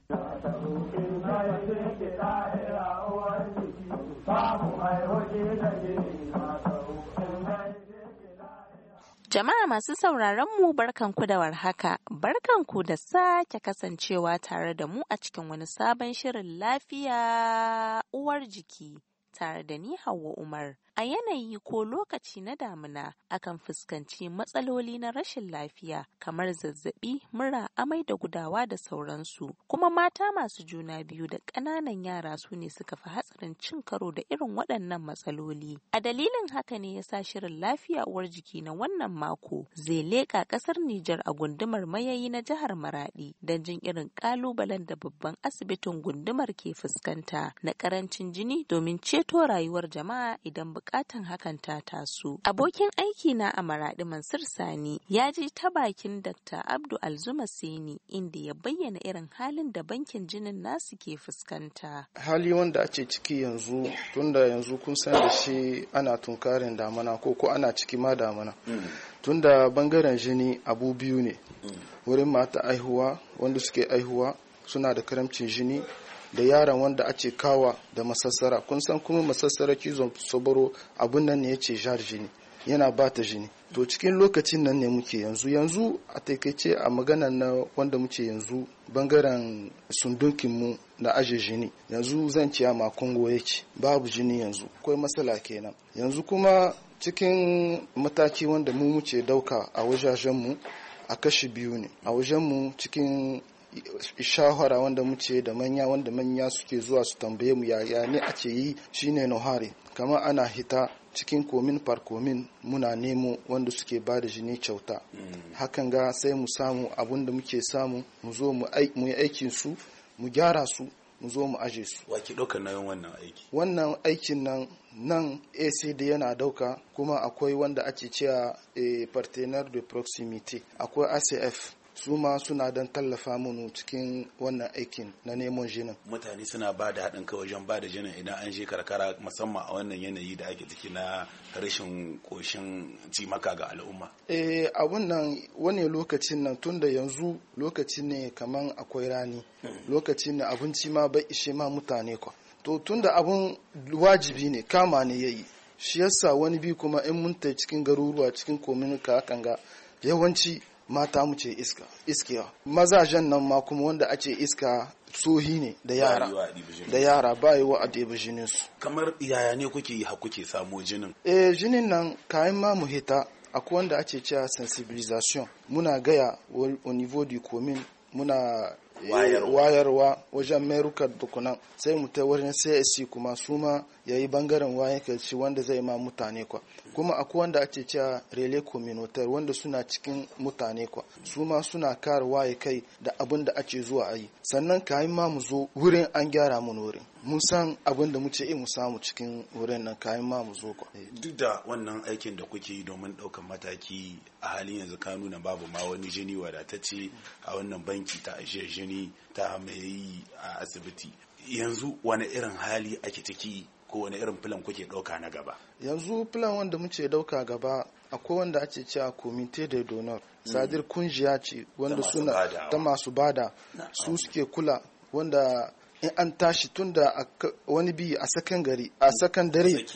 Jama'a masu sauraron mu barkanku da warhaka, barkanku da sake kasancewa tare da mu a cikin wani sabon shirin lafiya uwar jiki tare da ni Hauwa Umar. A yanayi ko lokaci na damina akan fuskanci matsaloli na rashin lafiya kamar zazzabi, mura, amai da gudawa da sauransu. Kuma mata masu juna biyu da ƙananan yara su ne suka fi hatsarin cin karo da irin waɗannan matsaloli. A dalilin haka ne yasa shirin lafiya uwar jiki na wannan mako zai leƙa ƙasar Nijar a gundumar Mayayi na jihar Maradi don jin irin ƙalubalen da babban asibitin gundumar ke fuskanta na ƙarancin jini domin ceto rayuwar jama'a idan bukatan hakan ta taso. Abokin aiki na a Maradi Mansur Sani ya ji ta bakin Dr. Abdu Alzuma Seni inda ya bayyana irin halin da bankin jinin nasu ke fuskanta. Hali wanda ake ciki yanzu tunda yanzu kun san da shi ana tunkarin damana ko ana ciki ma damana. Tunda bangaren jini abu biyu ne. Wurin mata aihuwa wanda suke aihuwa suna da karamcin jini da yaran wanda ake kawa da masassara. Kun san kuma masassara cizon sabaro abun nan ne yace jar jini yana bata jini. To cikin lokacin nan ne muke yanzu a taikaice a maganar na wanda muke yanzu bangaren sundunkin mu na aje jini yanzu zan ciya ma Kongo yake babu jini yanzu akwai matsala kenan. Yanzu kuma cikin mataki wanda mu muke dauka a wajajen mu a kashi biyu ne. A wajen mu cikin shahara wanda muke da manya wanda manya suke zuwa su tambaye mu yaya ne ake yi shine nohare kamar ana hita cikin komin farkomin muna nemo wanda suke ba da jini kyauta. Hakan ga sai mu samu abun da muke samu mu zo mu yi aikin su mu gyara su mu zo mu aje su. Wa ke ɗaukar nauyin wannan aiki? Wannan aikin nan ACD yana dauka kuma akwai wanda ake cewa partenaire de proximité akwai ACF su ma suna don tallafa mu cikin wannan aikin na neman jinin. Mutane suna ba da haɗin kai wajen ba da jinin idan an je karkara musamman a wannan yanayi da ake ciki na rashin ƙoshin cimaka ga al'umma. A wannan wani lokacin nan tunda yanzu lokaci ne kaman akwai rani lokacin ne abinci ma bai ishe ma mutane kwa. To tunda abun wajibi ne kama ne yayi shi yasa wani bi kuma in mun ta cikin garuruwa cikin komunika hakan ga yawanci mata mu ce iskewa mazajen nan ma kuma wanda ake iska sohi ne da yara ba yi wa a ɗeba jinin su. Kamar yaya ne kuke samo jinin? Jinin nan kayan ma mu hita akwai wanda ake cewa sensibilisation muna gaya au niveau du commune muna wayarwa wajen merukar dukunan sai mu ta wajen CSC kuma su ma yayi bangaren wayan kalci wanda zai ma mutane kwa kuma akwai wanda ake cewa relais communautaire wanda suna cikin mutane kwa su ma suna kare waye kai da abin da ake zuwa ayi sannan kayan ma mu zo wurin an gyara mun wurin mun san abin da muke mu samu cikin wurin nan kayan ma mu zo kwa. Duk da wannan aikin da kuke yi domin ɗaukar mataki a halin yanzu ka nuna babu ma wani jini wadatacce a wannan banki ta ajiyar jini ta mai a asibiti yanzu wani irin hali ake ciki ko wani irin filan kuke ɗauka na gaba? Yanzu filan wanda muke ɗauka gaba akwai wanda ake cewa comité de donneur sadir kungiya ce wanda suna ta masu bada su suke kula wanda in an tashi tunda wani bi a sakan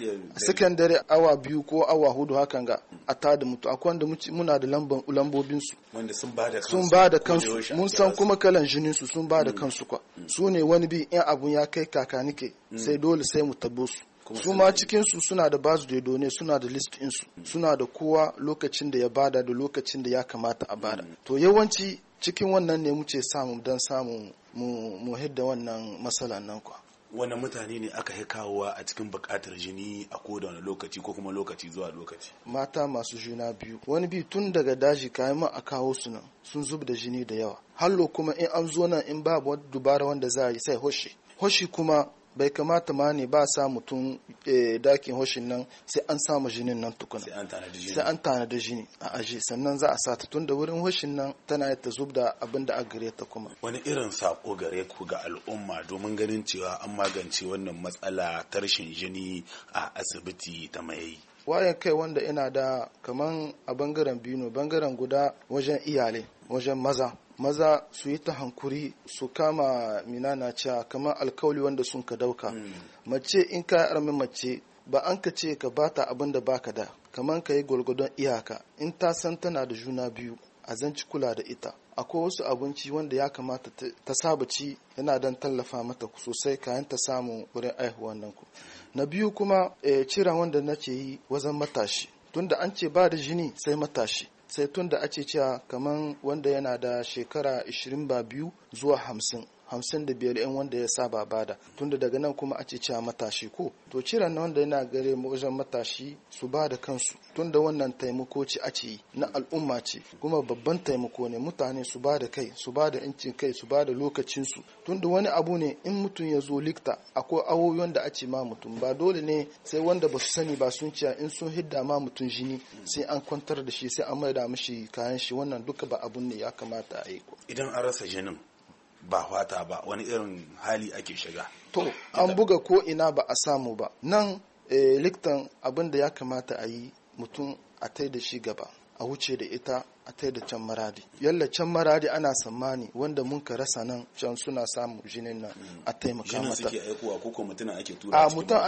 dare awa 2 ko awa 4 hakan ga a tada mutu akwai wanda muna da lambobin su wanda sun ba da kansu mun san kuma kalan jinin su sun ba da kansu kwa su ne wani bi in abun ya kai kakanike sai dole sai mu tabo su su ma cikin su suna da basu da done suna da list din su suna da kowa lokacin da ya bada da lokacin da ya kamata a bada to yawanci cikin wannan ne muke samu don samu mu hidda wannan matsalan nan kwa. Wani mutane ne aka yi kawowa a cikin bukatar jini a kowane lokaci ko kuma lokaci zuwa lokaci? Mata masu juna biyu wani bi tun daga daji kayan ma a kawo su nan sun zub da jini da yawa hallo kuma in an zo nan in babu wani dubara wanda za a yi sai hoshi kuma bai kamata ma ne ba sa mutum dakin hoshin nan sai an samu jinin nan tukuna sai an tanada jini a aje sannan za a sa ta tun da wurin hoshin nan tana ta zub da abin da a gare ta kuma. Wani irin sako gare ku ga al'umma domin ganin cewa an magance wannan matsala ta rashin jini a asibiti ta Mayayi? Wayan kai wanda ina da kaman a bangaren biyu bangaren guda wajen iyalai wajen maza maza su yi ta hankuri su kama minana cewa kamar alkawali wanda sun ka dauka. Mace in ka armi mace ba an ka ce ka bata abin da baka da, kamar ka yi gwargwadon iyaka. In ta san tana da juna biyu a zanci kula da ita. Akwai wasu abinci wanda ya kamata ta saba ci, yana don tallafa mata sosai kayan ta samu wurin aihuwan nan ku. Na biyu kuma cira wanda nake yi wajen matashi, tunda an ce ba da jini sai matashi, sai tunda ake cewa kaman wanda yana da shekara 22 zuwa 55 yan wanda ya saba bada, tunda daga nan kuma ake cewa matashi ko to ciran na wanda yana gare mu wajen matashi su ba da kansu, tunda wannan taimako ce ake yi na al'umma ce kuma babban taimako ne. Mutane su ba da kai, su ba da incin kai, su ba da lokacinsu, tunda wani abu ne in mutum ya zo likta akwai awoyin da ake ma mutum, ba dole ne sai wanda ba su sani ba sun ciya in sun hidda ma mutum jini sai an kwantar da shi sai an maida mishi kayan shi. Wannan duka ba abun ne ya kamata a yi. Idan an rasa jinin ba fata ba, wani irin hali ake shiga? To an buga ko ina ba a samu ba. Nan likitan abin da ya kamata a yi, mutum a tai da shi gaba, a wuce da ita a tai da can Maradi. Yalla can Maradi ana tsammani wanda mun ka rasa nan can suna samu jinin nan a taimaka mata. Jinin suke aikowa ko mutum ake tura? A mutum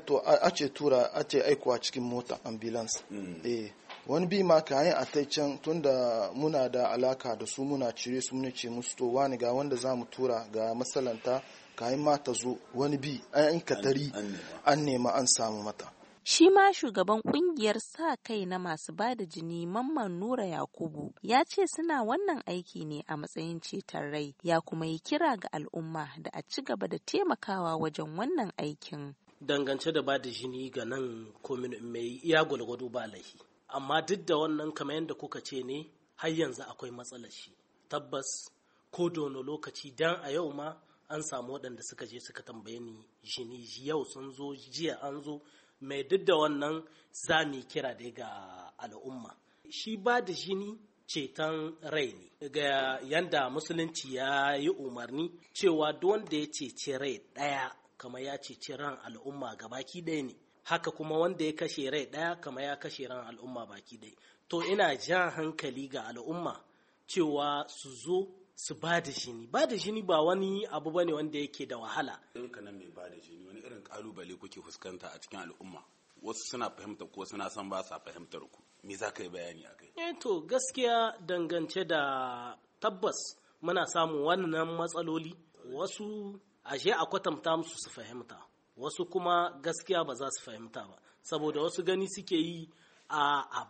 ake aikowa cikin mota ambulance. Wani bi ma kayan a tai can, tunda muna da alaka da su, muna cire su, muna ce musu to wani ga wanda za mu tura ga matsalanta kayan mata zo, wani bi an katari an nema an samu mata. Shi ma shugaban kungiyar sa kai na masu bada jini Mamman Nura Yakubu ya ce suna wannan aiki ne a matsayin ceton rai, ya kuma yi kira ga al'umma da a ci gaba da taimakawa wajen wannan aikin. Dangance da bada jini ga nan komin mai iya gwalgwado ba laifi, amma duk da wannan kamar yadda kuka ce ne har yanzu akwai matsalar shi. Tabbas ko dono lokaci, dan a yau ma an samu waɗanda suka je suka tambaye ni jini, yau sun zo, jiya an zo. Mai duk da wannan za mu kira dai ga al'umma, shi ba da jini ceton rai ne, ga yanda musulunci ya yi umarni cewa duk wanda ya ceci rai ɗaya kama ya ceci ran al'umma gabaki ɗaya ne, haka kuma wanda ya kashe rai ɗaya kama ya kashe ran al'umma baki ɗaya. To ina jan hankali ga al'umma cewa su zo su ba da jini. Ba da jini ba wani abu bane wanda yake da wahala. Ɗinka nan mai ba da jini, wani irin ƙalubale kuke fuskanta a cikin al'umma? Wasu suna fahimta ko suna san ba sa fahimtar ku. Me za ka yi bayani a kai? To gaskiya dangance da tabbas muna samun wannan matsaloli. Wasu ashe a kwatanta musu su fahimta, wasu kuma gaskiya ba za su fahimta ba, saboda wasu gani suke yi a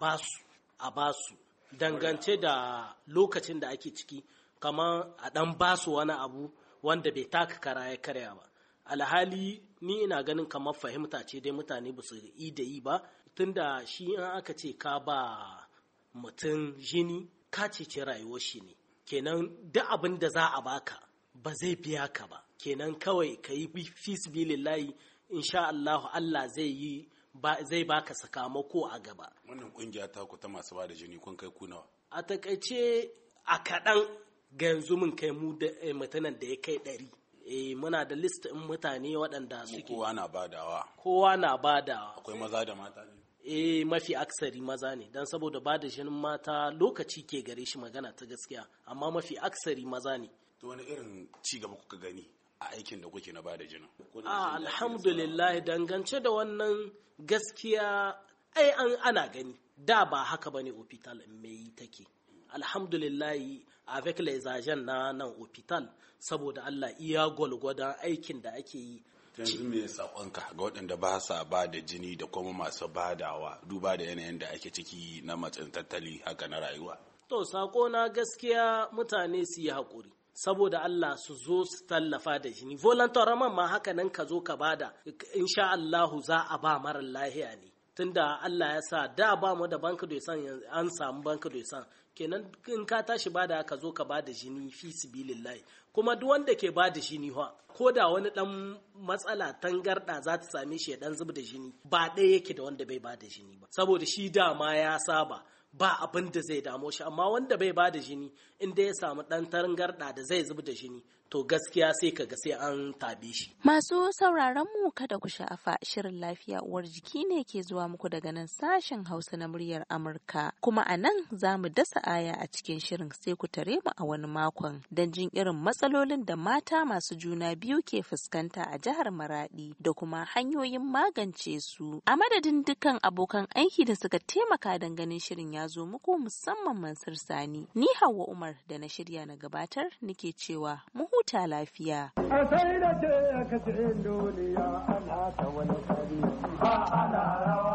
basu dangance da lokacin da ake ciki, kamar a ɗan basu wani abu wanda bai taka kara ya karya ba. Alhali ni ina ganin kamar fahimta ce dai mutane ba su yi da yi ba, tunda shi in aka ce ka ba mutum jini ka cece rayuwar shi ne, kenan duk abin da za a baka ba zai biya ka ba, kenan kawai ka yi fisbilillahi, insha Allah Allah zai baka sakamako a gaba. Wannan kungiya ta ku ta masu ba da jini kun kai ku nawa? A takaice a kaɗan ga yanzu mun kai mu da mutanen da ya kai 100. Muna da list ɗin mutane waɗanda suke. Kowa na badawa. Akwai maza da mata ne? Mafi aksari maza ne, don saboda ba da jinin mata lokaci ke gare shi, magana ta gaskiya, amma mafi aksari maza ne. To wani irin ci gaba kuka gani a aikin da kuke na ba da jinin? Alhamdulillah, dangance da wannan gaskiya ana gani, da ba haka bane hospital mai take. Alhamdulillah, avec les agents na nan hospital, saboda Allah iya gwalgwadon aikin da ake yi. Yanzu me sakonka ga waɗanda ba sa ba da jini da kuma masu badawa, duba da yanayin da ake ciki na matsin tattali haka na rayuwa? To sako na gaskiya mutane su yi haƙuri, saboda Allah su zo su tallafa da jini. Volunteerman ma haka nan ka zo ka bada, insha Allahu za a ba marar lahiya ne. Tunda Allah ya sa da ba mu da banka da san an samu banka da san, kenan in ka tashi bada ka zo ka bada jini fi sibilillahi. Kuma duk wanda ke bada jini ko da wani dan matsala tangarda za ta same shi ya dan zub da jini, ba ɗaya yake da wanda bai bada jini ba, saboda shi dama ya saba ba abin da zai damo shi. Amma wanda bai bada jini, inda ya samu dan tangarda da zai zub da jini, to gaskiya sai kaga sai an tabe shi. Masu sauraron mu kada ku sha'afa, shirin lafiya uwar jiki ne ke zuwa muku daga nan sashen Hausa na muryar Amurka. Kuma a nan za mu dasa aya a cikin shirin, sai ku tare mu a wani makon don jin irin matsalolin da mata masu juna biyu ke fuskanta a jihar Maradi da kuma hanyoyin magance su. A madadin dukkan abokan aiki da suka taimaka don ganin shirin ya zo muku, musamman Mansur Sani, ni Hauwa Umar da na shirya na gabatar nake cewa mu huta lafiya. A sai da ce ka ce duniya ana ta wani kari ba ana rawa.